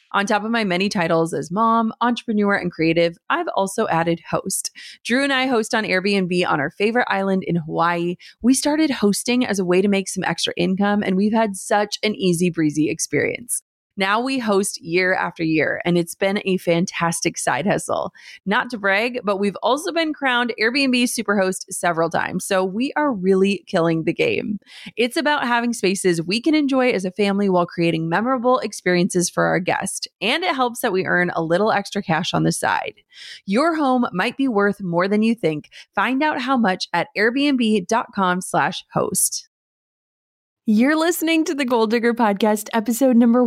On top of my many titles as mom, entrepreneur, and creative, I've also added host. Drew and I host on Airbnb on our favorite island in Hawaii. We started hosting as a way to make some extra income, and we've had such an easy breezy experience. Now we host year after year, and it's been a fantastic side hustle. Not to brag, but we've also been crowned Airbnb Superhost several times, so we are really killing the game. It's about having spaces we can enjoy as a family while creating memorable experiences for our guests, and it helps that we earn a little extra cash on the side. Your home might be worth more than you think. Find out how much at airbnb.com/host. You're listening to the Goal Digger Podcast, episode number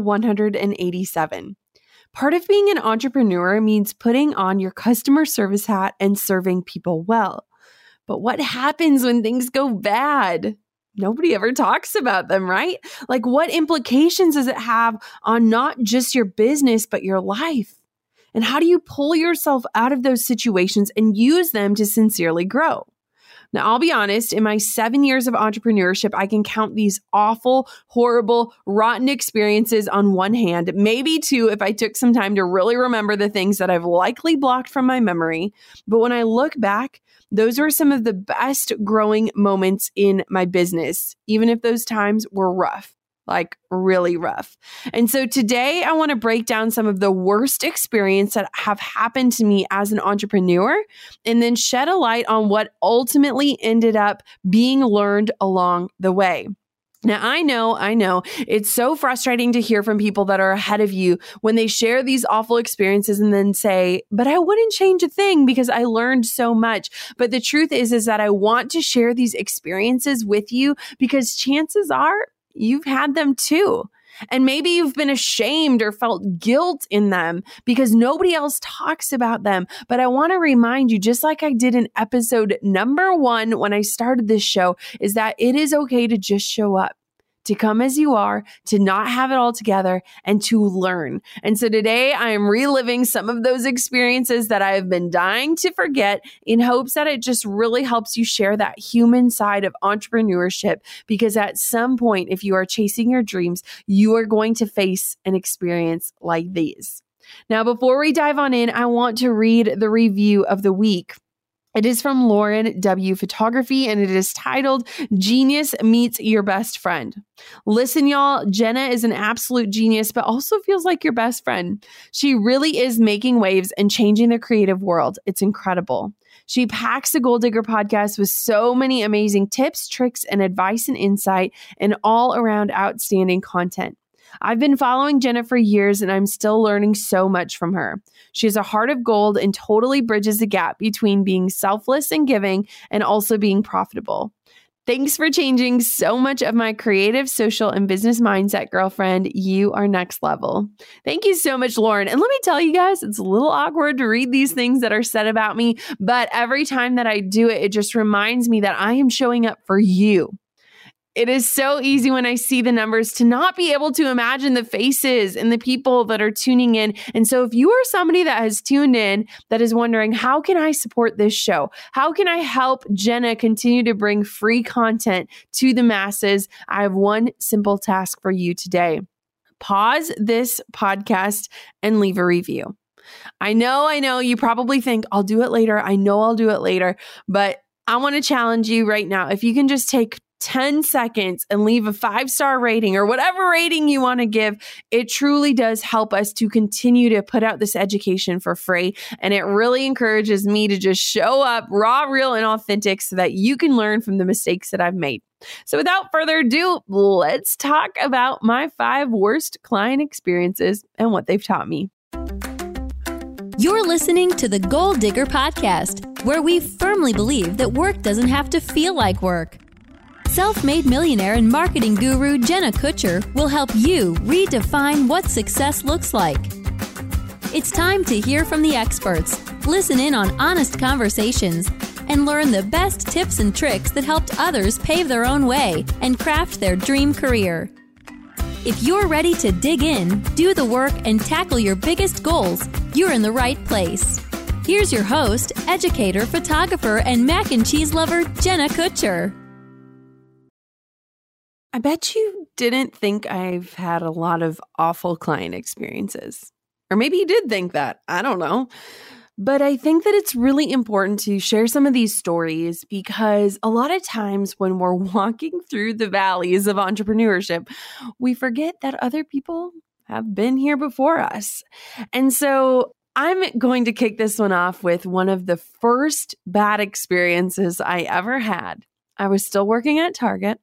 187. Part of being an entrepreneur means putting on your customer service hat and serving people well. But what happens when things go bad? Nobody ever talks about them, right? Like, what implications does it have on not just your business, but your life? And how do you pull yourself out of those situations and use them to sincerely grow? Now, I'll be honest, in my 7 years of entrepreneurship, I can count these awful, horrible, rotten experiences on one hand, maybe two if I took some time to really remember the things that I've likely blocked from my memory. But when I look back, those were some of the best growing moments in my business, even if those times were rough. Like really rough. And so today I want to break down some of the worst experiences that have happened to me as an entrepreneur, and then shed a light on what ultimately ended up being learned along the way. Now, I know it's so frustrating to hear from people that are ahead of you when they share these awful experiences and then say, but I wouldn't change a thing because I learned so much. But the truth is that I want to share these experiences with you because chances are you've had them too. And maybe you've been ashamed or felt guilt in them because nobody else talks about them. But I want to remind you, just like I did in episode number 1 when I started this show, is that it is okay to just show up, to come as you are, to not have it all together, and to learn. And so today I am reliving some of those experiences that I have been dying to forget in hopes that it just really helps you share that human side of entrepreneurship, because at some point, if you are chasing your dreams, you are going to face an experience like these. Now, before we dive on in, I want to read the review of the week. It is from Lauren W. Photography, and it is titled, Genius Meets Your Best Friend. Listen, y'all, Jenna is an absolute genius, but also feels like your best friend. She really is making waves and changing the creative world. It's incredible. She packs the Goal Digger Podcast with so many amazing tips, tricks, and advice and insight, and all around outstanding content. I've been following Jenna for years, and I'm still learning so much from her. She has a heart of gold and totally bridges the gap between being selfless and giving and also being profitable. Thanks for changing so much of my creative, social, and business mindset, girlfriend. You are next level. Thank you so much, Lauren. And let me tell you guys, it's a little awkward to read these things that are said about me, but every time that I do it, it just reminds me that I am showing up for you. It is so easy when I see the numbers to not be able to imagine the faces and the people that are tuning in. And so if you are somebody that has tuned in that is wondering, how can I support this show? How can I help Jenna continue to bring free content to the masses? I have one simple task for you today. Pause this podcast and leave a review. I know you probably think I'll do it later. I know I'll do it later, but I want to challenge you right now. If you can just take 10 seconds and leave a 5-star rating or whatever rating you want to give, it truly does help us to continue to put out this education for free. And it really encourages me to just show up raw, real, and authentic so that you can learn from the mistakes that I've made. So without further ado, let's talk about my 5 worst client experiences and what they've taught me. You're listening to the Goal Digger Podcast, where we firmly believe that work doesn't have to feel like work. Self-made millionaire and marketing guru Jenna Kutcher will help you redefine what success looks like. It's time to hear from the experts, listen in on honest conversations, and learn the best tips and tricks that helped others pave their own way and craft their dream career. If you're ready to dig in, do the work, and tackle your biggest goals, you're in the right place. Here's your host, educator, photographer, and mac and cheese lover, Jenna Kutcher. I bet you didn't think I've had a lot of awful client experiences. Or maybe you did think that. I don't know. But I think that it's really important to share some of these stories because a lot of times when we're walking through the valleys of entrepreneurship, we forget that other people have been here before us. And so I'm going to kick this one off with one of the first bad experiences I ever had. I was still working at Target,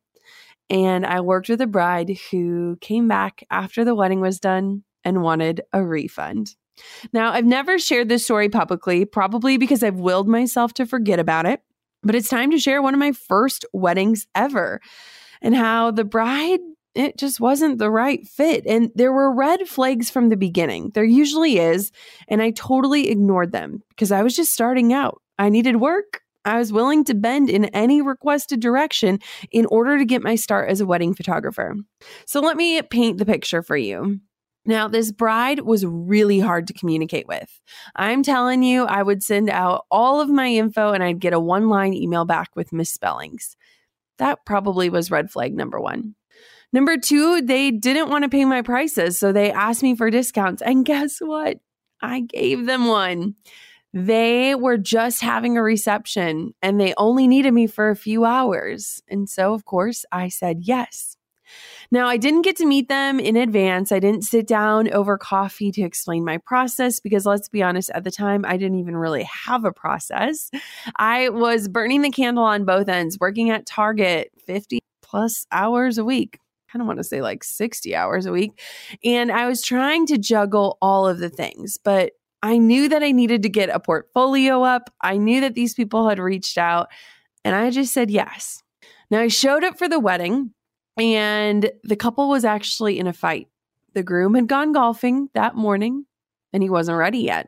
and I worked with a bride who came back after the wedding was done and wanted a refund. Now, I've never shared this story publicly, probably because I've willed myself to forget about it, but it's time to share one of my first weddings ever and how the bride, it just wasn't the right fit. And there were red flags from the beginning. There usually is. And I totally ignored them because I was just starting out. I needed work. I was willing to bend in any requested direction in order to get my start as a wedding photographer. So let me paint the picture for you. Now, this bride was really hard to communicate with. I'm telling you, I would send out all of my info and I'd get a one-line email back with misspellings. That probably was red flag number one. Number two, they didn't want to pay my prices, so they asked me for discounts. And guess what? I gave them one. They were just having a reception and they only needed me for a few hours. And so, of course, I said yes. Now, I didn't get to meet them in advance. I didn't sit down over coffee to explain my process because let's be honest, at the time, I didn't even really have a process. I was burning the candle on both ends, working at Target 50 plus hours a week. I kind of want to say like 60 hours a week. And I was trying to juggle all of the things, but I knew that I needed to get a portfolio up. I knew that these people had reached out and I just said yes. Now, I showed up for the wedding. And the couple was actually in a fight. The groom had gone golfing that morning and he wasn't ready yet.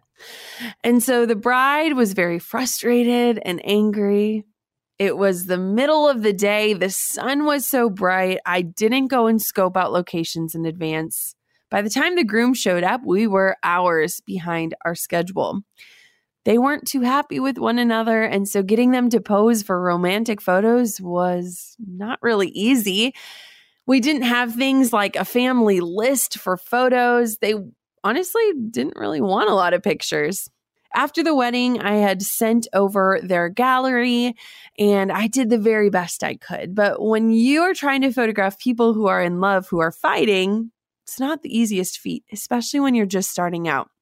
And so the bride was very frustrated and angry. It was the middle of the day. The sun was so bright. I didn't go and scope out locations in advance. By the time the groom showed up, we were hours behind our schedule. They weren't too happy with one another. And so getting them to pose for romantic photos was not really easy. We didn't have things like a family list for photos. They honestly didn't really want a lot of pictures. After the wedding, I had sent over their gallery and I did the very best I could. But when you are trying to photograph people who are in love, who are fighting, it's not the easiest feat, especially when you're just starting out.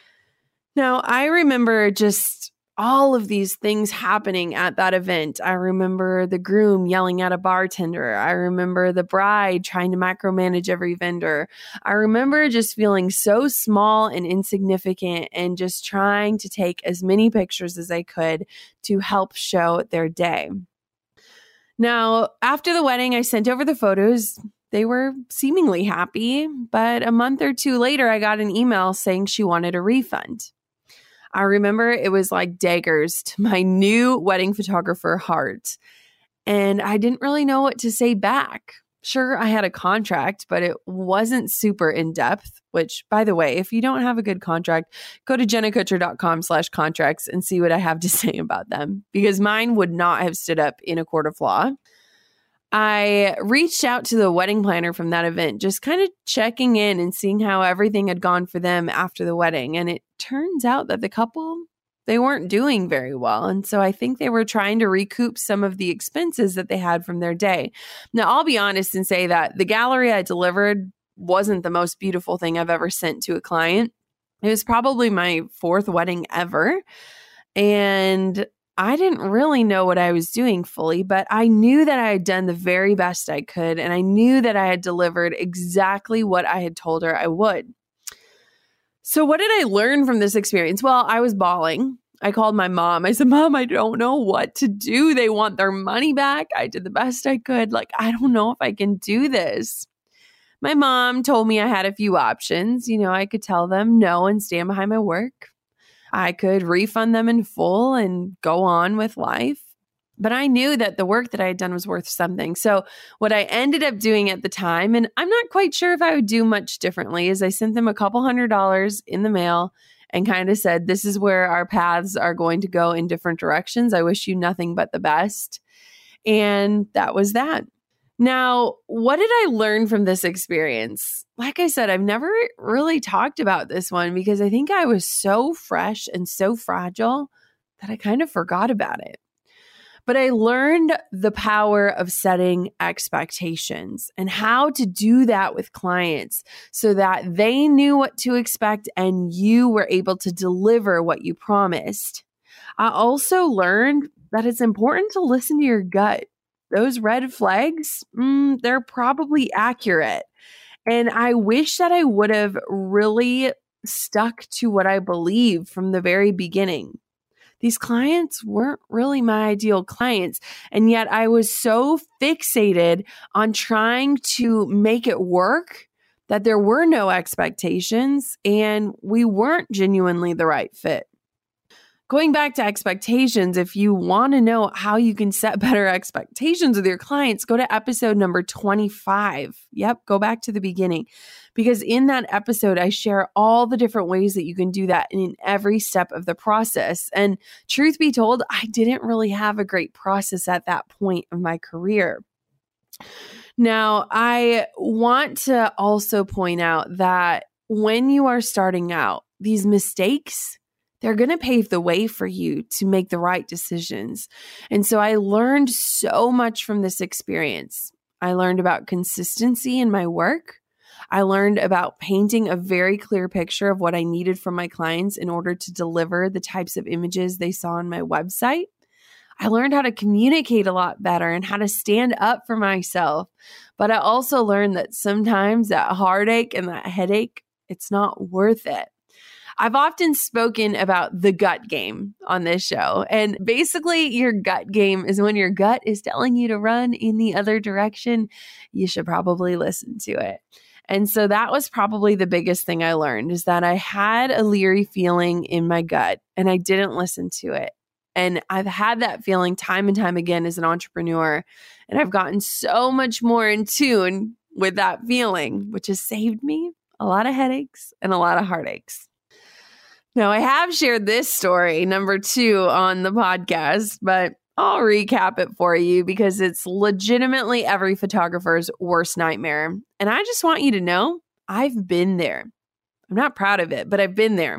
Now, I remember just all of these things happening at that event. I remember the groom yelling at a bartender. I remember the bride trying to micromanage every vendor. I remember just feeling so small and insignificant and just trying to take as many pictures as I could to help show their day. Now, after the wedding, I sent over the photos. They were seemingly happy, but a month or two later, I got an email saying she wanted a refund. I remember it was like daggers to my new wedding photographer heart. And I didn't really know what to say back. Sure, I had a contract, but it wasn't super in-depth, which, by the way, if you don't have a good contract, go to jennakutcher.com/contracts and see what I have to say about them, because mine would not have stood up in a court of law. I reached out to the wedding planner from that event, just kind of checking in and seeing how everything had gone for them after the wedding. And it turns out that the couple, they weren't doing very well. And so I think they were trying to recoup some of the expenses that they had from their day. Now, I'll be honest and say that the gallery I delivered wasn't the most beautiful thing I've ever sent to a client. It was probably my fourth wedding ever. And I didn't really know what I was doing fully, but I knew that I had done the very best I could, and I knew that I had delivered exactly what I had told her I would. So what did I learn from this experience? Well, I was bawling. I called my mom. I said, "Mom, I don't know what to do. They want their money back. I did the best I could. I don't know if I can do this." My mom told me I had a few options. I could tell them no and stand behind my work. I could refund them in full and go on with life. But I knew that the work that I had done was worth something. So what I ended up doing at the time, and I'm not quite sure if I would do much differently, is I sent them a couple $100 in the mail and kind of said, "This is where our paths are going to go in different directions. I wish you nothing but the best." And that was that. Now, what did I learn from this experience? Like I said, I've never really talked about this one because I think I was so fresh and so fragile that I kind of forgot about it. But I learned the power of setting expectations and how to do that with clients so that they knew what to expect and you were able to deliver what you promised. I also learned that it's important to listen to your gut. Those red flags, they're probably accurate. And I wish that I would have really stuck to what I believed from the very beginning. These clients weren't really my ideal clients. And yet I was so fixated on trying to make it work that there were no expectations and we weren't genuinely the right fit. Going back to expectations, if you want to know how you can set better expectations with your clients, go to episode number 25. Yep, go back to the beginning. Because in that episode, I share all the different ways that you can do that in every step of the process. And truth be told, I didn't really have a great process at that point of my career. Now, I want to also point out that when you are starting out, these mistakes, they're going to pave the way for you to make the right decisions. And so I learned so much from this experience. I learned about consistency in my work. I learned about painting a very clear picture of what I needed from my clients in order to deliver the types of images they saw on my website. I learned how to communicate a lot better and how to stand up for myself. But I also learned that sometimes that heartache and that headache, it's not worth it. I've often spoken about the gut game on this show. And basically, your gut game is when your gut is telling you to run in the other direction, you should probably listen to it. And so that was probably the biggest thing I learned is that I had a leery feeling in my gut and I didn't listen to it. And I've had that feeling time and time again as an entrepreneur. And I've gotten so much more in tune with that feeling, which has saved me a lot of headaches and a lot of heartaches. Now, I have shared this story, number 2, on the podcast, but I'll recap it for you because it's legitimately every photographer's worst nightmare. And I just want you to know I've been there. I'm not proud of it, but I've been there.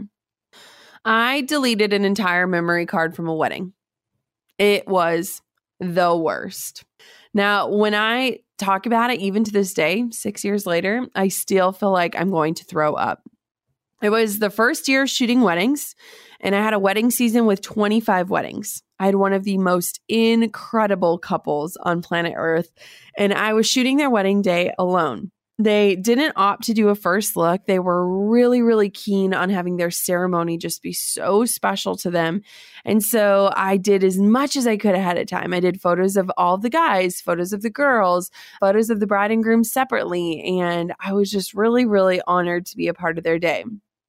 I deleted an entire memory card from a wedding. It was the worst. Now, when I talk about it, even to this day, 6 years later, I still feel like I'm going to throw up. It was the first year shooting weddings, and I had a wedding season with 25 weddings. I had one of the most incredible couples on planet Earth, and I was shooting their wedding day alone. They didn't opt to do a first look. They were really, really keen on having their ceremony just be so special to them. And so I did as much as I could ahead of time. I did photos of all the guys, photos of the girls, photos of the bride and groom separately. And I was just really, really honored to be a part of their day.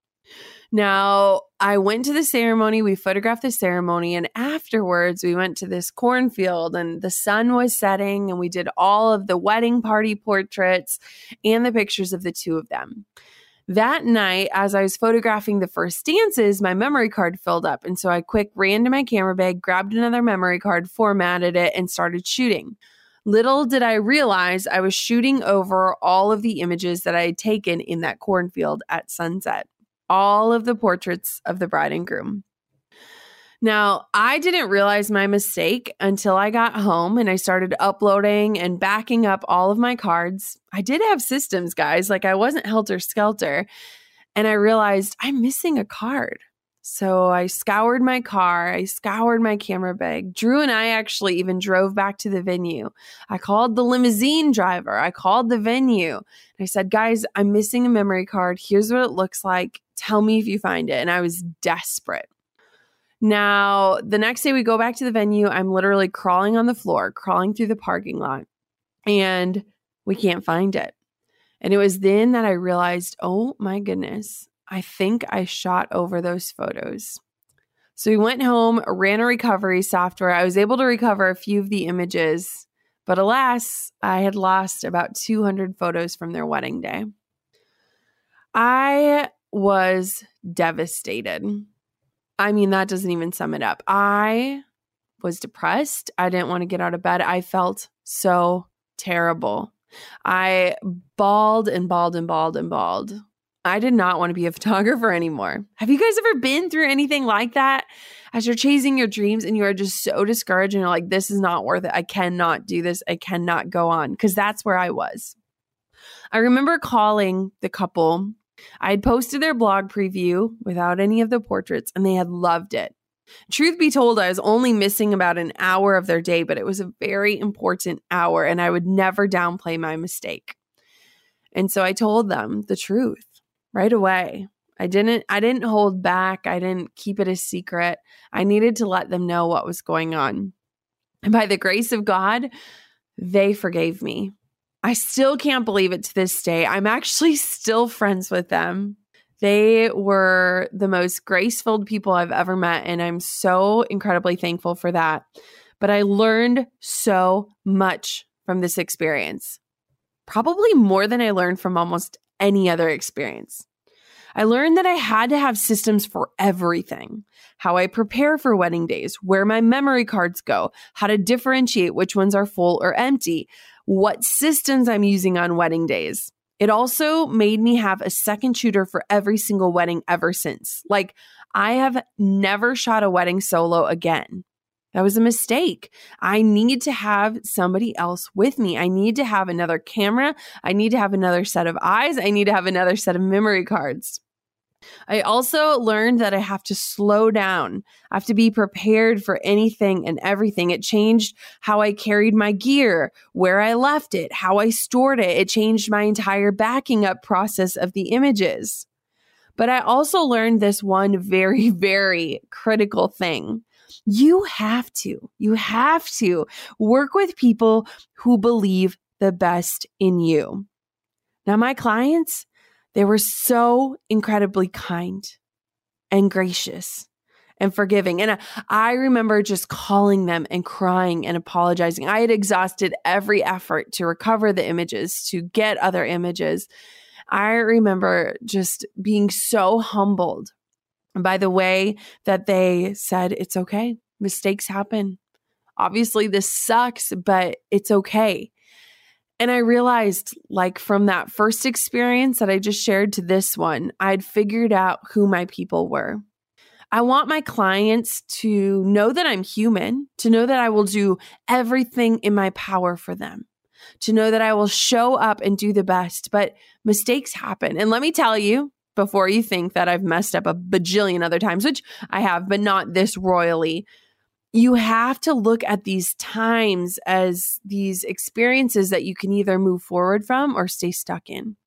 Now, I went to the ceremony, we photographed the ceremony, and afterwards we went to this cornfield and the sun was setting and we did all of the wedding party portraits and the pictures of the two of them. That night, as I was photographing the first dances, my memory card filled up. And so I quick ran to my camera bag, grabbed another memory card, formatted it, and started shooting. Little did I realize I was shooting over all of the images that I had taken in that cornfield at sunset. All of the portraits of the bride and groom. Now, I didn't realize my mistake until I got home and I started uploading and backing up all of my cards. I did have systems, guys, like I wasn't helter-skelter. And I realized I'm missing a card. So I scoured my car, I scoured my camera bag. Drew and I actually even drove back to the venue. I called the limousine driver. I called the venue. And I said, guys, I'm missing a memory card. Here's what it looks like. Tell me if you find it. And I was desperate. Now, the next day we go back to the venue. I'm literally crawling on the floor, crawling through the parking lot, and we can't find it. And it was then that I realized, oh my goodness, I think I shot over those photos. So we went home, ran a recovery software. I was able to recover a few of the images, but alas, I had lost about 200 photos from their wedding day. I was devastated. I mean, that doesn't even sum it up. I was depressed. I didn't want to get out of bed. I felt so terrible. I bawled and bawled and bawled and bawled. I did not want to be a photographer anymore. Have you guys ever been through anything like that? As you're chasing your dreams and you are just so discouraged and you're like, this is not worth it. I cannot do this. I cannot go on, because that's where I was. I remember calling the couple. I had posted their blog preview without any of the portraits and they had loved it. Truth be told, I was only missing about an hour of their day, but it was a very important hour and I would never downplay my mistake. And so I told them the truth right away. I didn't hold back. I didn't keep it a secret. I needed to let them know what was going on. And by the grace of God, they forgave me. I still can't believe it to this day. I'm actually still friends with them. They were the most grace-filled people I've ever met, and I'm so incredibly thankful for that. But I learned so much from this experience, probably more than I learned from almost any other experience. I learned that I had to have systems for everything: how I prepare for wedding days, where my memory cards go, how to differentiate which ones are full or empty, what systems I'm using on wedding days. It also made me have a second shooter for every single wedding ever since. Like, I have never shot a wedding solo again. That was a mistake. I need to have somebody else with me. I need to have another camera. I need to have another set of eyes. I need to have another set of memory cards. I also learned that I have to slow down. I have to be prepared for anything and everything. It changed how I carried my gear, where I left it, how I stored it. It changed my entire backing up process of the images. But I also learned this one very, very critical thing. You have to work with people who believe the best in you. Now, my clients, they were so incredibly kind and gracious and forgiving. And I remember just calling them and crying and apologizing. I had exhausted every effort to recover the images, to get other images. I remember just being so humbled by the way that they said, it's okay. Mistakes happen. Obviously, this sucks, but it's okay. And I realized, like, from that first experience that I just shared to this one, I'd figured out who my people were. I want my clients to know that I'm human, to know that I will do everything in my power for them, to know that I will show up and do the best, but mistakes happen. And let me tell you, before you think that I've messed up a bajillion other times, which I have, but not this royally, you have to look at these times as these experiences that you can either move forward from or stay stuck in.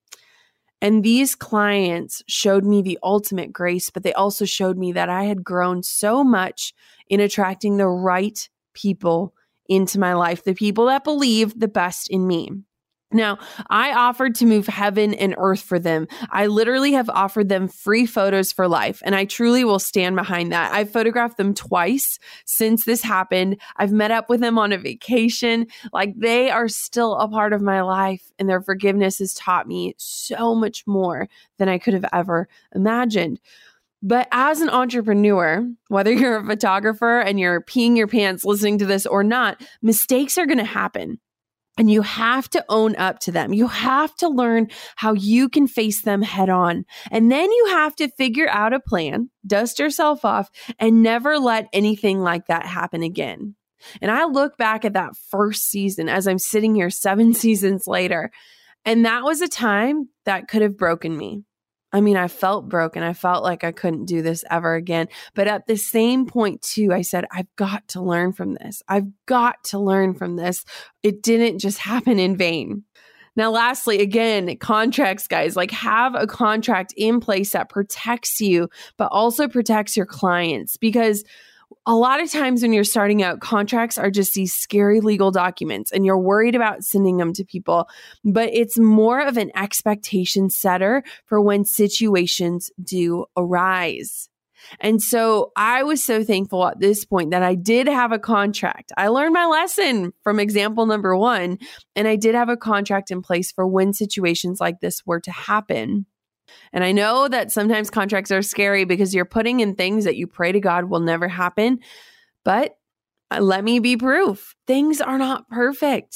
And these clients showed me the ultimate grace, but they also showed me that I had grown so much in attracting the right people into my life, the people that believe the best in me. Now, I offered to move heaven and earth for them. I literally have offered them free photos for life, and I truly will stand behind that. I've photographed them twice since this happened. I've met up with them on a vacation. Like, they are still a part of my life, and their forgiveness has taught me so much more than I could have ever imagined. But as an entrepreneur, whether you're a photographer and you're peeing your pants listening to this or not, mistakes are going to happen. And you have to own up to them. You have to learn how you can face them head on. And then you have to figure out a plan, dust yourself off, and never let anything like that happen again. And I look back at that first season as I'm sitting here 7 seasons later, and that was a time that could have broken me. I mean, I felt broken. I felt like I couldn't do this ever again. But at the same point too, I said, I've got to learn from this. I've got to learn from this. It didn't just happen in vain. Now, lastly, again, contracts, guys, like, have a contract in place that protects you, but also protects your clients, because a lot of times when you're starting out, contracts are just these scary legal documents and you're worried about sending them to people, but it's more of an expectation setter for when situations do arise. And so I was so thankful at this point that I did have a contract. I learned my lesson from example number 1, and I did have a contract in place for when situations like this were to happen. And I know that sometimes contracts are scary because you're putting in things that you pray to God will never happen. But let me be proof. Things are not perfect.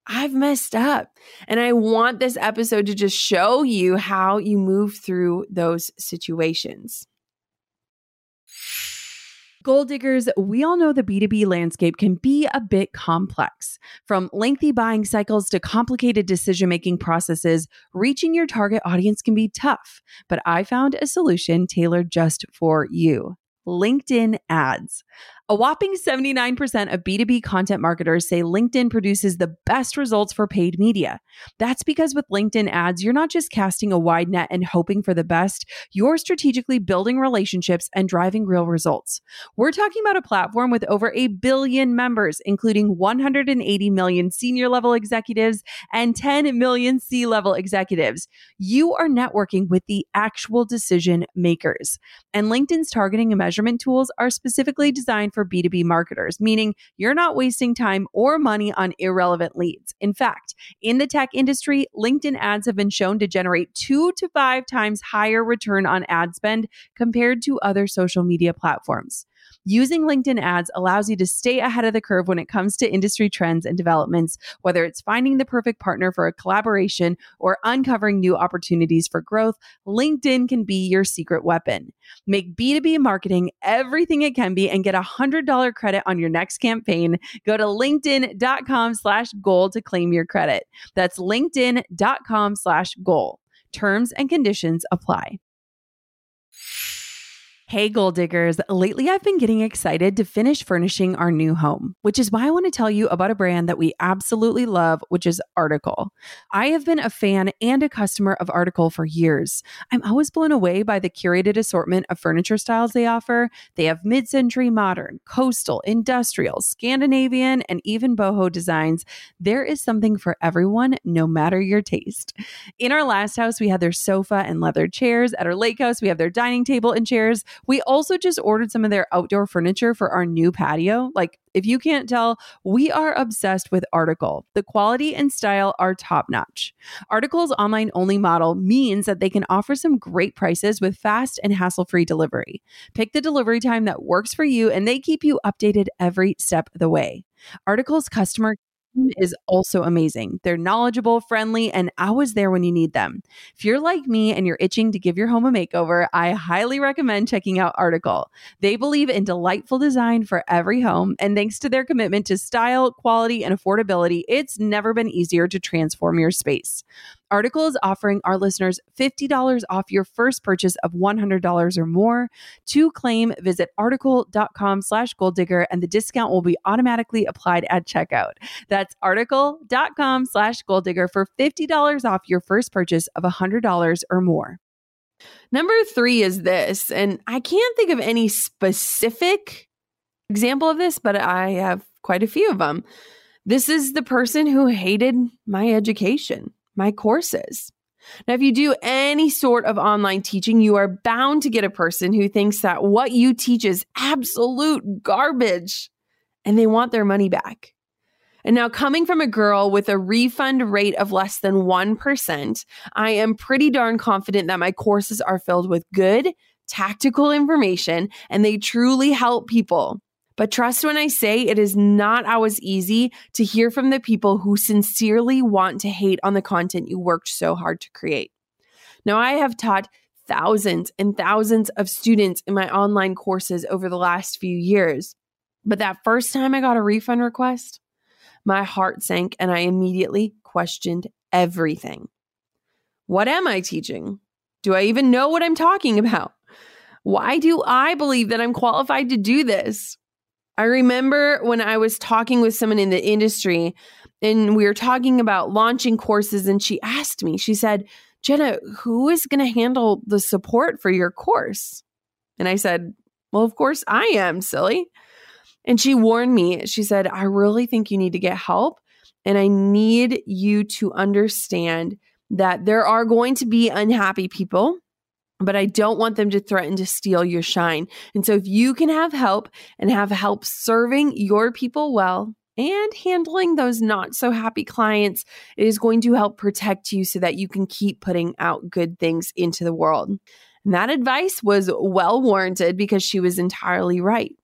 I've messed up. And I want this episode to just show you how you move through those situations. Goal diggers, we all know the B2B landscape can be a bit complex. From lengthy buying cycles to complicated decision-making processes, reaching your target audience can be tough. But I found a solution tailored just for you. LinkedIn ads. A whopping 79% of B2B content marketers say LinkedIn produces the best results for paid media. That's because with LinkedIn ads, you're not just casting a wide net and hoping for the best, you're strategically building relationships and driving real results. We're talking about a platform with over 1 billion members, including 180 million senior level executives and 10 million C-level executives. You are networking with the actual decision makers. And LinkedIn's targeting and measurement tools are specifically designed for B2B marketers, meaning you're not wasting time or money on irrelevant leads. In fact, in the tech industry, LinkedIn ads have been shown to generate 2 to 5 times higher return on ad spend compared to other social media platforms. Using LinkedIn ads allows you to stay ahead of the curve when it comes to industry trends and developments, whether it's finding the perfect partner for a collaboration or uncovering new opportunities for growth. LinkedIn can be your secret weapon. Make B2B marketing everything it can be and get $100 credit on your next campaign. Go to linkedin.com/goal to claim your credit. That's linkedin.com/goal. Terms and conditions apply. Hey, goal diggers. Lately, I've been getting excited to finish furnishing our new home, which is why I want to tell you about a brand that we absolutely love, which is Article. I have been a fan and a customer of Article for years. I'm always blown away by the curated assortment of furniture styles they offer. They have mid-century modern, coastal, industrial, Scandinavian, and even boho designs. There is something for everyone, no matter your taste. In our last house, we had their sofa and leather chairs. At our lake house, we have their dining table and chairs. We also just ordered some of their outdoor furniture for our new patio. Like, if you can't tell, we are obsessed with Article. The quality and style are top notch. Article's online only model means that they can offer some great prices with fast and hassle-free delivery. Pick the delivery time that works for you, and they keep you updated every step of the way. Article's customer is also amazing. They're knowledgeable, friendly, and always there when you need them. If you're like me and you're itching to give your home a makeover, I highly recommend checking out Article. They believe in delightful design for every home, and thanks to their commitment to style, quality, and affordability, it's never been easier to transform your space. Article is offering our listeners $50 off your first purchase of $100 or more. To claim, visit article.com/goaldigger and the discount will be automatically applied at checkout. That's article.com/goaldigger for $50 off your first purchase of $100 or more. Number 3 is this, and I can't think of any specific example of this, but I have quite a few of them. This is the person who hated my education, my courses. Now, if you do any sort of online teaching, you are bound to get a person who thinks that what you teach is absolute garbage and they want their money back. And now, coming from a girl with a refund rate of less than 1%, I am pretty darn confident that my courses are filled with good, tactical information and they truly help people. But trust when I say it is not always easy to hear from the people who sincerely want to hate on the content you worked so hard to create. Now, I have taught thousands and thousands of students in my online courses over the last few years. But that first time I got a refund request, my heart sank and I immediately questioned everything. What am I teaching? Do I even know what I'm talking about? Why do I believe that I'm qualified to do this? I remember when I was talking with someone in the industry and we were talking about launching courses and she asked me, she said, Jenna, who is going to handle the support for your course? And I said, well, of course I am, silly. And she warned me. She said, I really think you need to get help. And I need you to understand that there are going to be unhappy people, but I don't want them to threaten to steal your shine. And so if you can have help and have help serving your people well and handling those not so happy clients, it is going to help protect you so that you can keep putting out good things into the world. And that advice was well warranted because she was entirely right.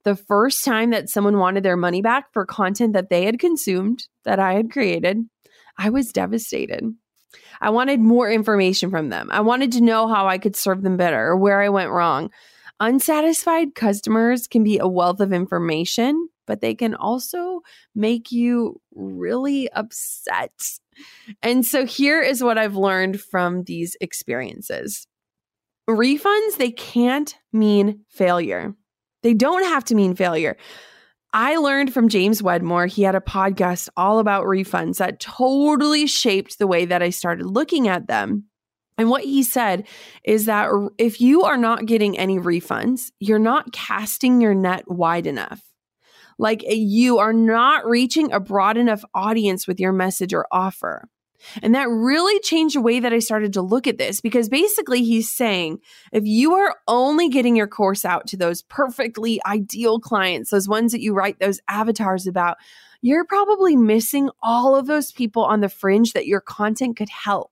The first time that someone wanted their money back for content that they had consumed, that I had created, I was devastated. I wanted more information from them. I wanted to know how I could serve them better or where I went wrong. Unsatisfied customers can be a wealth of information, but they can also make you really upset. And so here is what I've learned from these experiences. Refunds, they can't mean failure. They don't have to mean failure. I learned from James Wedmore. He had a podcast all about refunds that totally shaped the way that I started looking at them. And what he said is that if you are not getting any refunds, you're not casting your net wide enough. Like you are not reaching a broad enough audience with your message or offer. And that really changed the way that I started to look at this, because basically he's saying, if you are only getting your course out to those perfectly ideal clients, those ones that you write those avatars about, you're probably missing all of those people on the fringe that your content could help.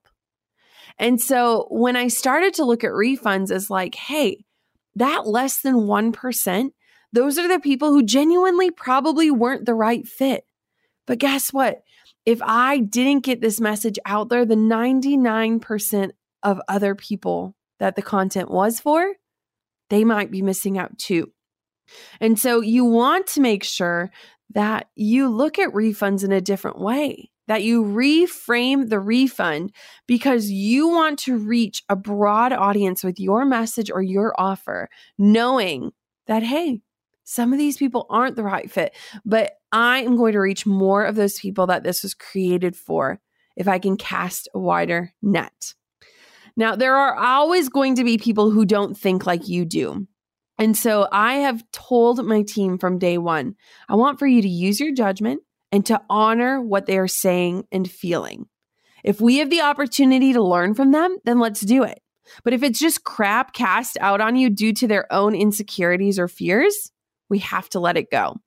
And so when I started to look at refunds as like, hey, that less than 1%, those are the people who genuinely probably weren't the right fit. But guess what? If I didn't get this message out there, the 99% of other people that the content was for, they might be missing out too. And so you want to make sure that you look at refunds in a different way, that you reframe the refund because you want to reach a broad audience with your message or your offer, knowing that, hey, some of these people aren't the right fit, but I am going to reach more of those people that this was created for if I can cast a wider net. Now, there are always going to be people who don't think like you do. And so I have told my team from day one, I want for you to use your judgment and to honor what they are saying and feeling. If we have the opportunity to learn from them, then let's do it. But if it's just crap cast out on you due to their own insecurities or fears, we have to let it go.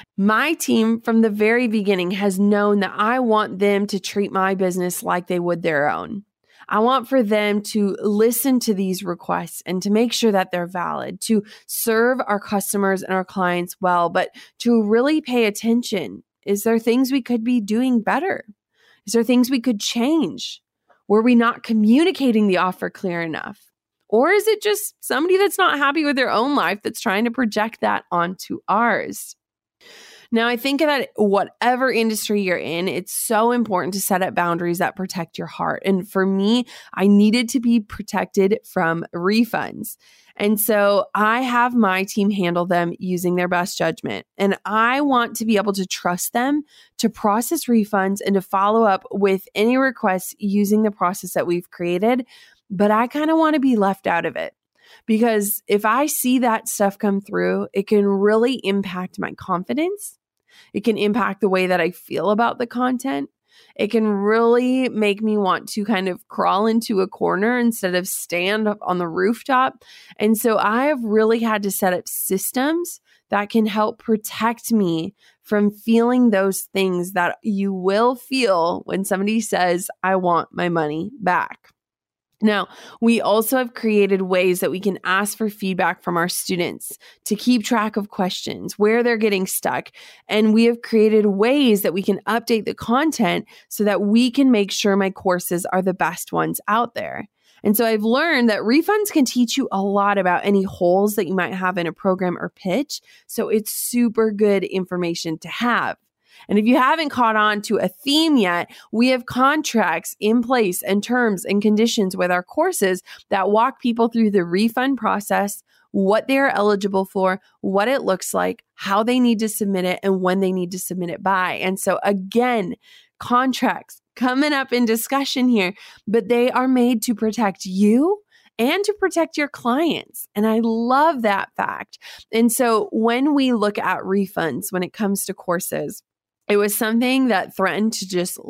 My team from the very beginning has known that I want them to treat my business like they would their own. I want for them to listen to these requests and to make sure that they're valid, to serve our customers and our clients well, but to really pay attention. Is there things we could be doing better? Is there things we could change? Were we not communicating the offer clear enough? Or is it just somebody that's not happy with their own life that's trying to project that onto ours? Now, I think that whatever industry you're in, it's so important to set up boundaries that protect your heart. And for me, I needed to be protected from refunds. And so I have my team handle them using their best judgment. And I want to be able to trust them to process refunds and to follow up with any requests using the process that we've created. But I kind of want to be left out of it, because if I see that stuff come through, it can really impact my confidence. It can impact the way that I feel about the content. It can really make me want to kind of crawl into a corner instead of stand up on the rooftop. And so I have really had to set up systems that can help protect me from feeling those things that you will feel when somebody says, I want my money back. Now, we also have created ways that we can ask for feedback from our students to keep track of questions, where they're getting stuck. And we have created ways that we can update the content so that we can make sure my courses are the best ones out there. And so I've learned that refunds can teach you a lot about any holes that you might have in a program or pitch. So it's super good information to have. And if you haven't caught on to a theme yet, we have contracts in place and terms and conditions with our courses that walk people through the refund process, what they're eligible for, what it looks like, how they need to submit it, and when they need to submit it by. And so again, contracts coming up in discussion here, but they are made to protect you and to protect your clients. And I love that fact. And so when we look at refunds, when it comes to courses, it was something that threatened to just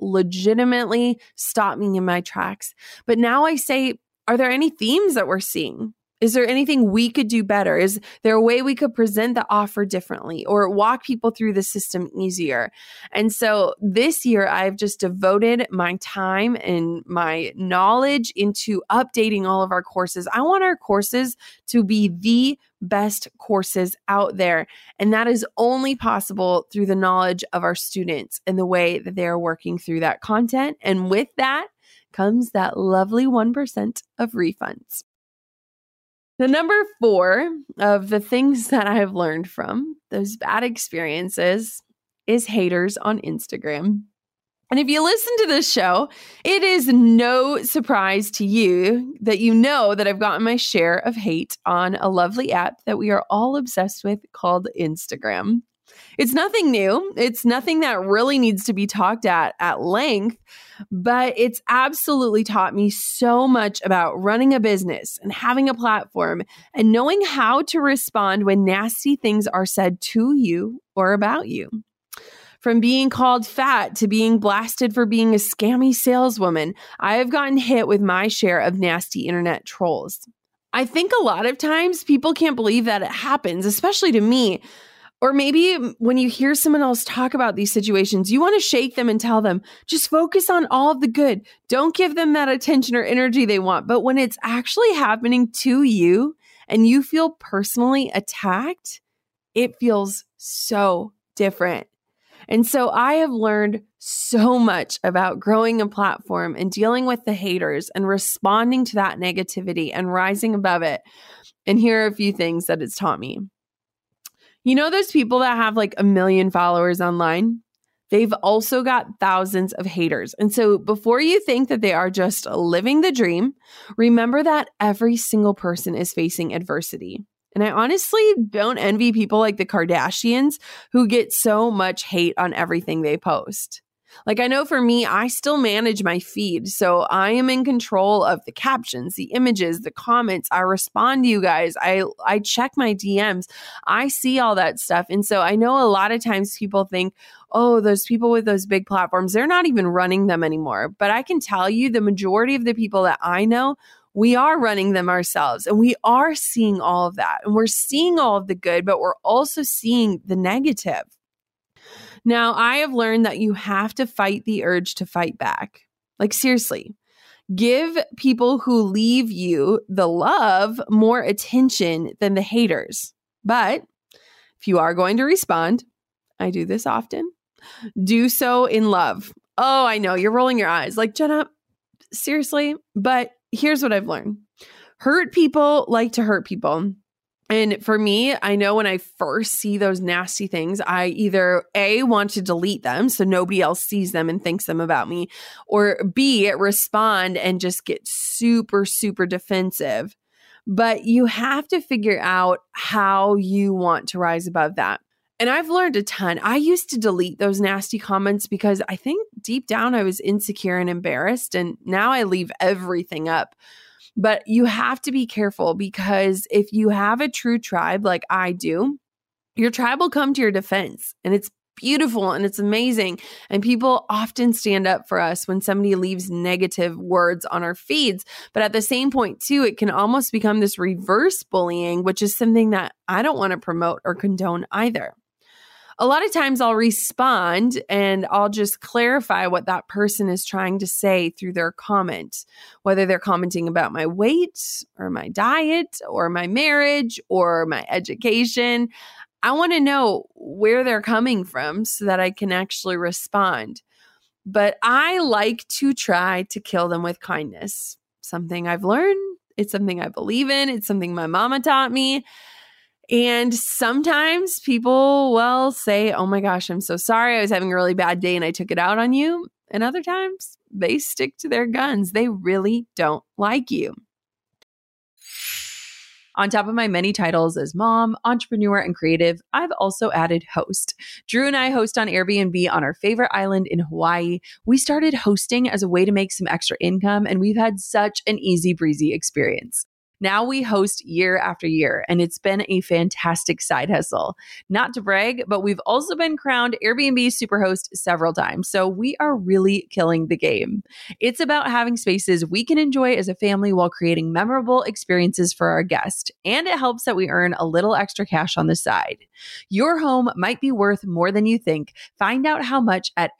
legitimately stop me in my tracks. But now I say, are there any themes that we're seeing? Is there anything we could do better? Is there a way we could present the offer differently or walk people through the system easier? And so this year, I've just devoted my time and my knowledge into updating all of our courses. I want our courses to be the best courses out there. And that is only possible through the knowledge of our students and the way that they're working through that content. And with that comes that lovely 1% of refunds. The number 4 of the things that I've learned from those bad experiences is haters on Instagram. And if you listen to this show, it is no surprise to you that you know that I've gotten my share of hate on a lovely app that we are all obsessed with called Instagram. It's nothing new. It's nothing that really needs to be talked at length, but it's absolutely taught me so much about running a business and having a platform and knowing how to respond when nasty things are said to you or about you. From being called fat to being blasted for being a scammy saleswoman, I have gotten hit with my share of nasty internet trolls. I think a lot of times people can't believe that it happens, especially to me. Or maybe when you hear someone else talk about these situations, you want to shake them and tell them, just focus on all of the good. Don't give them that attention or energy they want. But when it's actually happening to you and you feel personally attacked, it feels so different. And so I have learned so much about growing a platform and dealing with the haters and responding to that negativity and rising above it. And here are a few things that it's taught me. You know those people that have like 1 million followers online? They've also got thousands of haters. And so before you think that they are just living the dream, remember that every single person is facing adversity. And I honestly don't envy people like the Kardashians who get so much hate on everything they post. Like I know for me, I still manage my feed. So I am in control of the captions, the images, the comments. I respond to you guys. I check my DMs. I see all that stuff. And so I know a lot of times people think, oh, those people with those big platforms, they're not even running them anymore. But I can tell you the majority of the people that I know, we are running them ourselves and we are seeing all of that. And we're seeing all of the good, but we're also seeing the negative. Now, I have learned that you have to fight the urge to fight back. Like seriously, give people who leave you the love more attention than the haters. But if you are going to respond, I do this often, do so in love. Oh, I know you're rolling your eyes like, Jenna, seriously? But here's what I've learned. Hurt people like to hurt people. And for me, I know when I first see those nasty things, I either A, want to delete them so nobody else sees them and thinks them about me, or B, respond and just get super, super defensive. But you have to figure out how you want to rise above that. And I've learned a ton. I used to delete those nasty comments because I think deep down I was insecure and embarrassed. And now I leave everything up. But you have to be careful because if you have a true tribe like I do, your tribe will come to your defense. And it's beautiful and it's amazing. And people often stand up for us when somebody leaves negative words on our feeds. But at the same point, too, it can almost become this reverse bullying, which is something that I don't want to promote or condone either. A lot of times I'll respond and I'll just clarify what that person is trying to say through their comment, whether they're commenting about my weight or my diet or my marriage or my education. I want to know where they're coming from so that I can actually respond. But I like to try to kill them with kindness. Something I've learned. It's something I believe in. It's something my mama taught me. And sometimes people will say, oh my gosh, I'm so sorry. I was having a really bad day and I took it out on you. And other times they stick to their guns. They really don't like you. On top of my many titles as mom, entrepreneur, and creative, I've also added host. Drew and I host on Airbnb on our favorite island in Hawaii. We started hosting as a way to make some extra income, and we've had such an easy breezy experience. Now we host year after year, and it's been a fantastic side hustle. Not to brag, but we've also been crowned Airbnb Superhost several times, so we are really killing the game. It's about having spaces we can enjoy as a family while creating memorable experiences for our guests, and it helps that we earn a little extra cash on the side. Your home might be worth more than you think. Find out how much at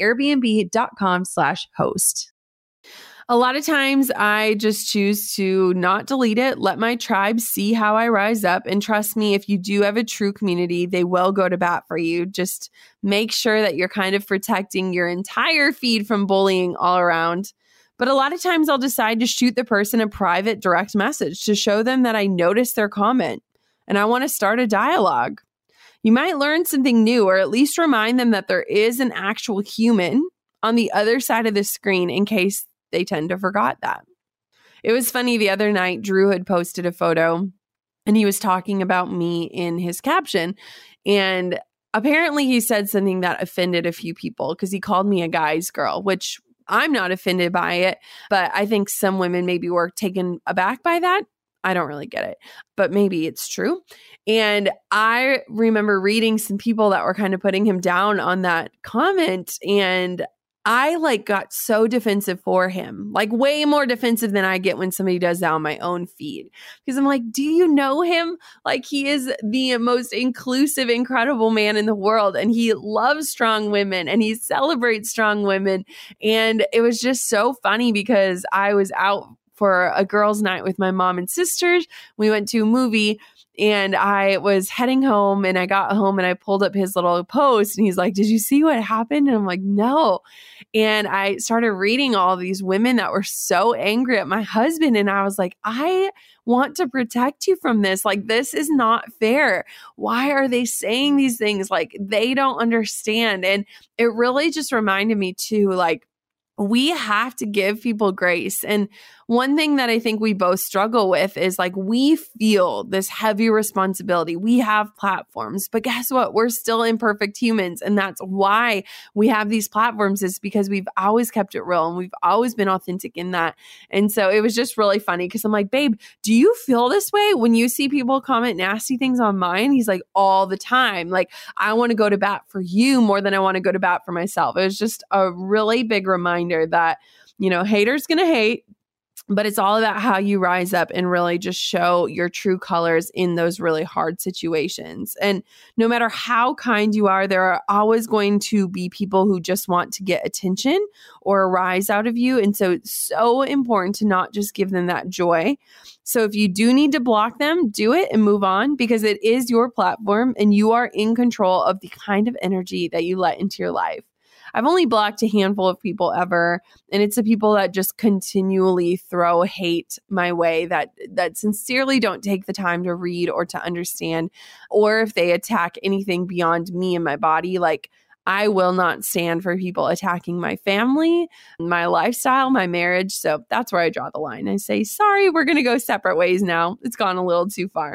airbnb.com/host. A lot of times I just choose to not delete it, let my tribe see how I rise up. And trust me, if you do have a true community, they will go to bat for you. Just make sure that you're kind of protecting your entire feed from bullying all around. But a lot of times I'll decide to shoot the person a private direct message to show them that I noticed their comment and I want to start a dialogue. You might learn something new, or at least remind them that there is an actual human on the other side of the screen in case they tend to forget that. It was funny the other night, Drew had posted a photo and he was talking about me in his caption. And apparently he said something that offended a few people because he called me a guy's girl, which I'm not offended by it. But I think some women maybe were taken aback by that. I don't really get it, but maybe it's true. And I remember reading some people that were kind of putting him down on that comment. And I got so defensive for him, way more defensive than I get when somebody does that on my own feed. Because I'm like, do you know him? He is the most inclusive, incredible man in the world. And he loves strong women and he celebrates strong women. And it was just so funny because I was out for a girls' night with my mom and sisters. We went to a movie. And I was heading home and I got home and I pulled up his little post and he's like, did you see what happened? And I'm like, no. And I started reading all these women that were so angry at my husband. And I was like, I want to protect you from this. This is not fair. Why are they saying these things? They don't understand. And it really just reminded me too, we have to give people grace. And one thing that I think we both struggle with is we feel this heavy responsibility. We have platforms, but guess what? We're still imperfect humans. And that's why we have these platforms, is because we've always kept it real and we've always been authentic in that. And so it was just really funny because I'm like, babe, do you feel this way when you see people comment nasty things on mine? He's like, all the time. I want to go to bat for you more than I want to go to bat for myself. It was just a really big reminder that, haters gonna hate, but it's all about how you rise up and really just show your true colors in those really hard situations. And no matter how kind you are, there are always going to be people who just want to get attention or a rise out of you. And so it's so important to not just give them that joy. So if you do need to block them, do it and move on, because it is your platform and you are in control of the kind of energy that you let into your life. I've only blocked a handful of people ever, and it's the people that just continually throw hate my way, that sincerely don't take the time to read or to understand, or if they attack anything beyond me and my body. I will not stand for people attacking my family, my lifestyle, my marriage. So that's where I draw the line. I say, sorry, we're going to go separate ways now. It's gone a little too far.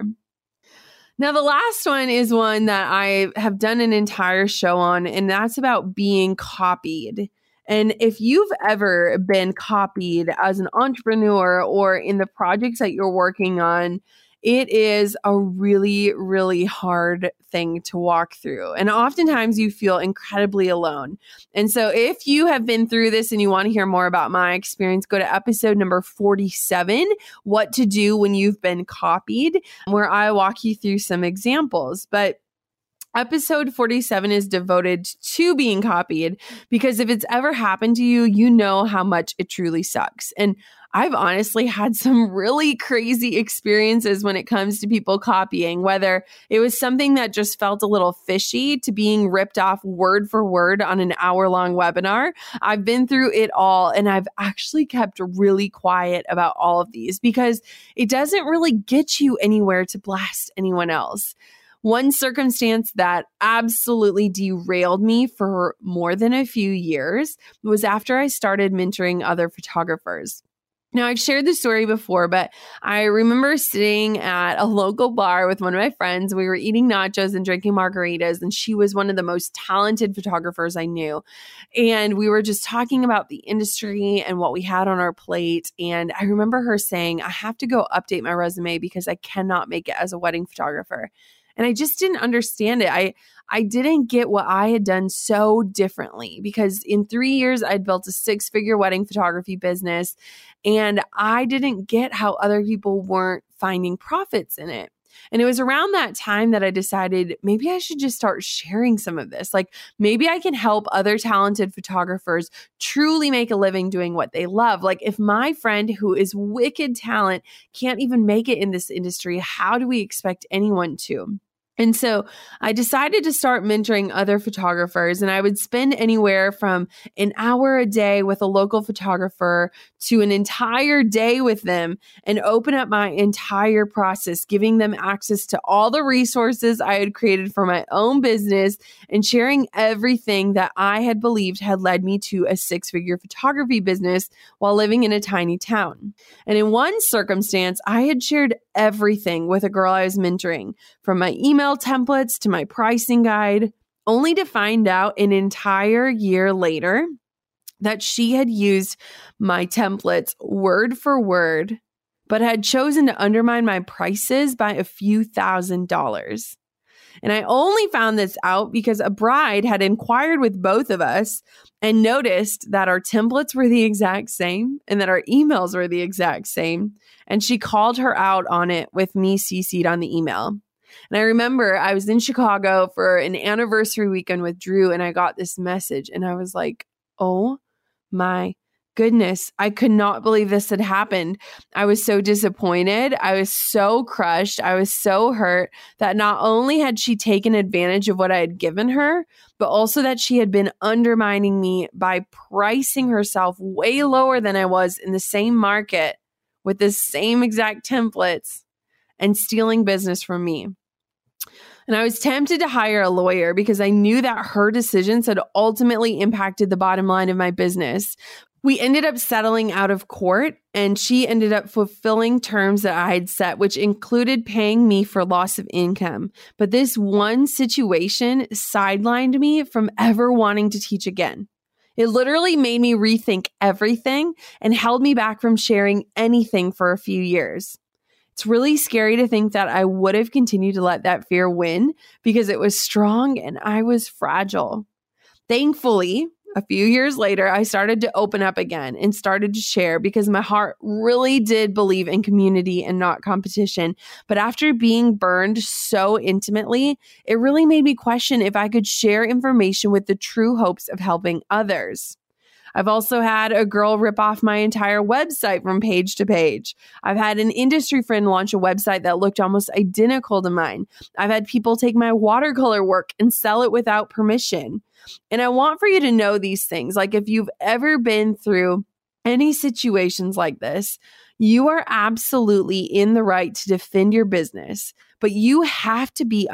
Now, the last one is one that I have done an entire show on, and that's about being copied. And if you've ever been copied as an entrepreneur or in the projects that you're working on, it is a really, really hard thing to walk through. And oftentimes you feel incredibly alone. And so if you have been through this and you want to hear more about my experience, go to episode number 47, What to Do When You've Been Copied, where I walk you through some examples. But episode 47 is devoted to being copied, because if it's ever happened to you, you know how much it truly sucks. And I've honestly had some really crazy experiences when it comes to people copying, whether it was something that just felt a little fishy to being ripped off word for word on an hour-long webinar. I've been through it all, and I've actually kept really quiet about all of these because it doesn't really get you anywhere to blast anyone else. One circumstance that absolutely derailed me for more than a few years was after I started mentoring other photographers. Now, I've shared this story before, but I remember sitting at a local bar with one of my friends. We were eating nachos and drinking margaritas, and she was one of the most talented photographers I knew. And we were just talking about the industry and what we had on our plate. And I remember her saying, I have to go update my resume because I cannot make it as a wedding photographer. And I just didn't understand it. I didn't get what I had done so differently, because in 3 years, I'd built a 6-figure wedding photography business, and I didn't get how other people weren't finding profits in it. And it was around that time that I decided maybe I should just start sharing some of this. Like, maybe I can help other talented photographers truly make a living doing what they love. Like, if my friend who is wicked talent can't even make it in this industry, how do we expect anyone to? And so I decided to start mentoring other photographers, and I would spend anywhere from an hour a day with a local photographer to an entire day with them and open up my entire process, giving them access to all the resources I had created for my own business and sharing everything that I had believed had led me to a 6-figure photography business while living in a tiny town. And in one circumstance, I had shared everything with a girl I was mentoring, from my email templates to my pricing guide, only to find out an entire year later that she had used my templates word for word, but had chosen to undermine my prices by a few $1,000s. And I only found this out because a bride had inquired with both of us and noticed that our templates were the exact same and that our emails were the exact same. And she called her out on it with me CC'd on the email. And I remember I was in Chicago for an anniversary weekend with Drew, and I got this message, and I was like, oh my goodness, I could not believe this had happened. I was so disappointed. I was so crushed. I was so hurt that not only had she taken advantage of what I had given her, but also that she had been undermining me by pricing herself way lower than I was in the same market with the same exact templates and stealing business from me. And I was tempted to hire a lawyer because I knew that her decisions had ultimately impacted the bottom line of my business. We ended up settling out of court, and she ended up fulfilling terms that I had set, which included paying me for loss of income. But this one situation sidelined me from ever wanting to teach again. It literally made me rethink everything and held me back from sharing anything for a few years. It's really scary to think that I would have continued to let that fear win because it was strong and I was fragile. Thankfully, a few years later, I started to open up again and started to share because my heart really did believe in community and not competition. But after being burned so intimately, it really made me question if I could share information with the true hopes of helping others. I've also had a girl rip off my entire website from page to page. I've had an industry friend launch a website that looked almost identical to mine. I've had people take my watercolor work and sell it without permission. And I want for you to know these things. Like, if you've ever been through any situations like this, you are absolutely in the right to defend your business, but you have to be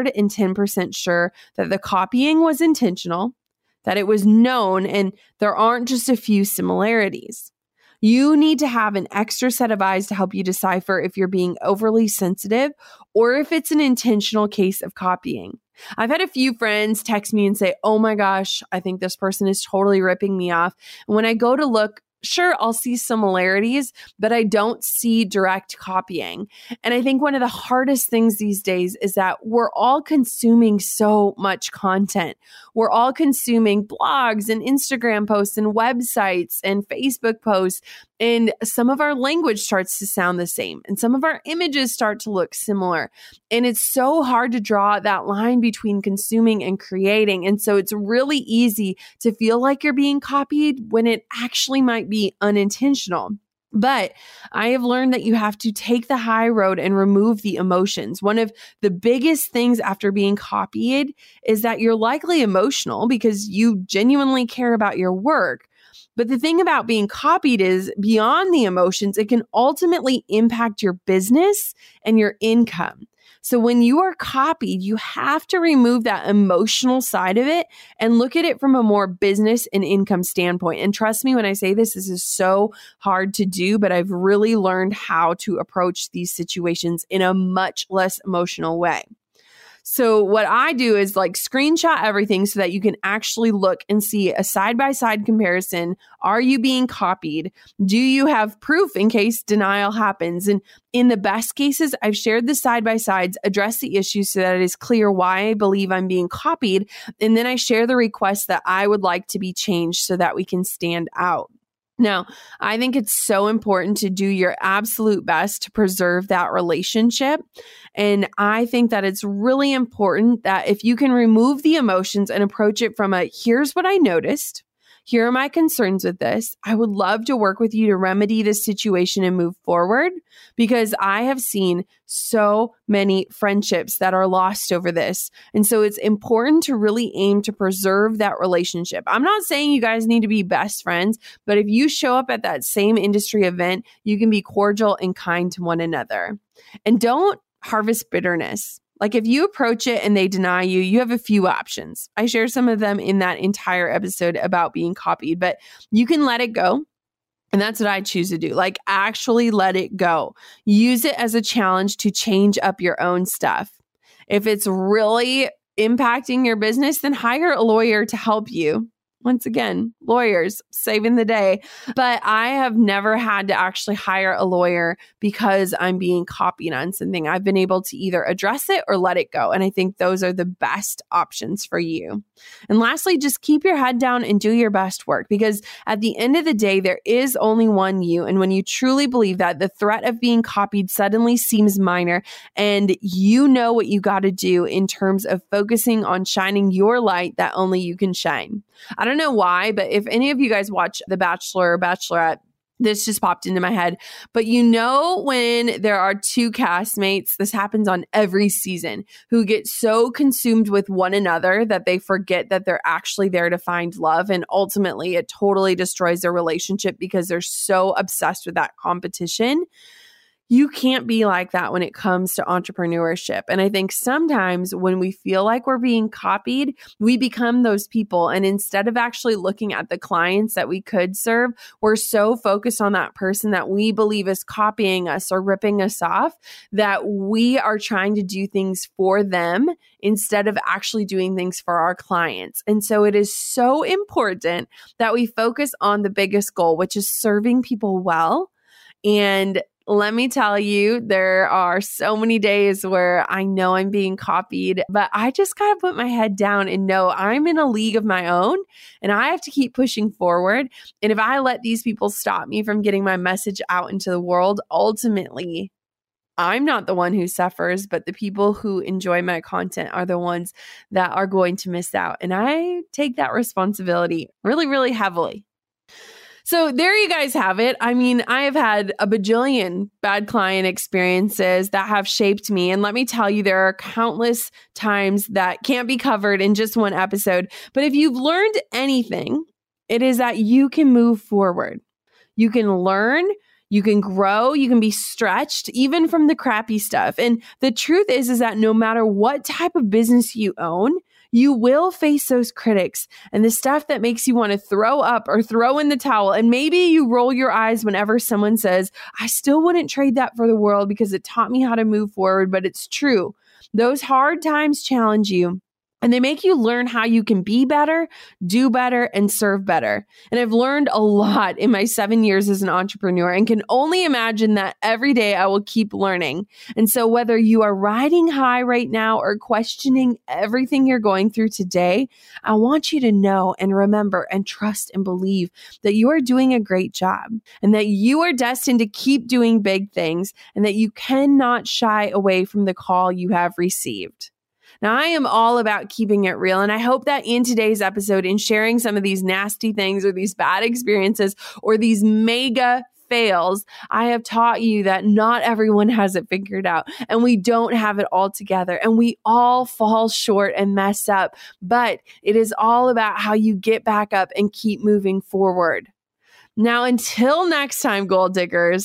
110% sure that the copying was intentional, that it was known, and there aren't just a few similarities. You need to have an extra set of eyes to help you decipher if you're being overly sensitive or if it's an intentional case of copying. I've had a few friends text me and say, oh my gosh, I think this person is totally ripping me off. And when I go to look, sure, I'll see similarities, but I don't see direct copying. And I think one of the hardest things these days is that we're all consuming so much content. We're all consuming blogs and Instagram posts and websites and Facebook posts. And some of our language starts to sound the same, and some of our images start to look similar. And it's so hard to draw that line between consuming and creating. And so it's really easy to feel like you're being copied when it actually might be unintentional. But I have learned that you have to take the high road and remove the emotions. One of the biggest things after being copied is that you're likely emotional because you genuinely care about your work. But the thing about being copied is, beyond the emotions, it can ultimately impact your business and your income. So when you are copied, you have to remove that emotional side of it and look at it from a more business and income standpoint. And trust me when I say this is so hard to do, but I've really learned how to approach these situations in a much less emotional way. So what I do is like screenshot everything so that you can actually look and see a side-by-side comparison. Are you being copied? Do you have proof in case denial happens? And in the best cases, I've shared the side-by-sides, address the issues so that it is clear why I believe I'm being copied. And then I share the requests that I would like to be changed so that we can stand out. Now, I think it's so important to do your absolute best to preserve that relationship. And I think that it's really important that if you can remove the emotions and approach it from a, here's what I noticed, here are my concerns with this. I would love to work with you to remedy this situation and move forward, because I have seen so many friendships that are lost over this. And so it's important to really aim to preserve that relationship. I'm not saying you guys need to be best friends, but if you show up at that same industry event, you can be cordial and kind to one another. And don't harvest bitterness. Like if you approach it and they deny you, you have a few options. I share some of them in that entire episode about being copied, but you can let it go. And that's what I choose to do. Like actually let it go. Use it as a challenge to change up your own stuff. If it's really impacting your business, then hire a lawyer to help you. Once again, lawyers saving the day. But I have never had to actually hire a lawyer because I'm being copied on something. I've been able to either address it or let it go. And I think those are the best options for you. And lastly, just keep your head down and do your best work, because at the end of the day, there is only one you. And when you truly believe that, the threat of being copied suddenly seems minor, and you know what you got to do in terms of focusing on shining your light that only you can shine. I don't know why, but if any of you guys watch The Bachelor or Bachelorette, this just popped into my head. But you know, when there are two castmates, this happens on every season, who get so consumed with one another that they forget that they're actually there to find love. And ultimately, it totally destroys their relationship because they're so obsessed with that competition. You can't be like that when it comes to entrepreneurship. And I think sometimes when we feel like we're being copied, we become those people. And instead of actually looking at the clients that we could serve, we're so focused on that person that we believe is copying us or ripping us off, that we are trying to do things for them instead of actually doing things for our clients. And so it is so important that we focus on the biggest goal, which is serving people well. And let me tell you, there are so many days where I know I'm being copied, but I just got to put my head down and know I'm in a league of my own and I have to keep pushing forward. And if I let these people stop me from getting my message out into the world, ultimately, I'm not the one who suffers, but the people who enjoy my content are the ones that are going to miss out. And I take that responsibility really, really heavily. So there you guys have it. I mean, I have had a bajillion bad client experiences that have shaped me. And let me tell you, there are countless times that can't be covered in just one episode. But if you've learned anything, it is that you can move forward. You can learn, you can grow, you can be stretched, even from the crappy stuff. And the truth is that no matter what type of business you own, you will face those critics and the stuff that makes you want to throw up or throw in the towel. And maybe you roll your eyes whenever someone says, I still wouldn't trade that for the world because it taught me how to move forward. But it's true. Those hard times challenge you. And they make you learn how you can be better, do better, and serve better. And I've learned a lot in my 7 years as an entrepreneur and can only imagine that every day I will keep learning. And so whether you are riding high right now or questioning everything you're going through today, I want you to know and remember and trust and believe that you are doing a great job and that you are destined to keep doing big things and that you cannot shy away from the call you have received. Now, I am all about keeping it real, and I hope that in today's episode, in sharing some of these nasty things or these bad experiences or these mega fails, I have taught you that not everyone has it figured out and we don't have it all together and we all fall short and mess up, but it is all about how you get back up and keep moving forward. Now, until next time, gold diggers,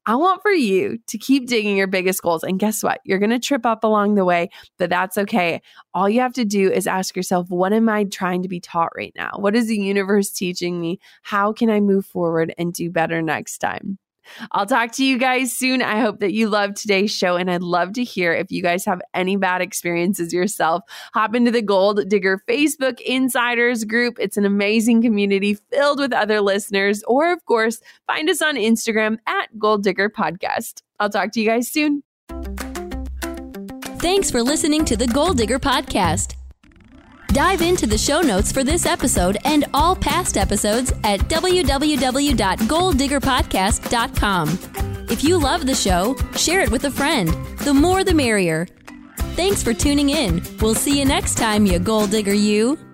I want for you to keep digging your biggest goals. And guess what? You're going to trip up along the way, but that's okay. All you have to do is ask yourself, what am I trying to be taught right now? What is the universe teaching me? How can I move forward and do better next time? I'll talk to you guys soon. I hope that you loved today's show, and I'd love to hear if you guys have any bad experiences yourself. Hop into the Gold Digger Facebook Insiders group. It's an amazing community filled with other listeners. Or, of course, find us on Instagram at Gold Digger Podcast. I'll talk to you guys soon. Thanks for listening to the Gold Digger Podcast. Dive into the show notes for this episode and all past episodes at www.golddiggerpodcast.com. If you love the show, share it with a friend. The more the merrier. Thanks for tuning in. We'll see you next time, you Gold Digger you.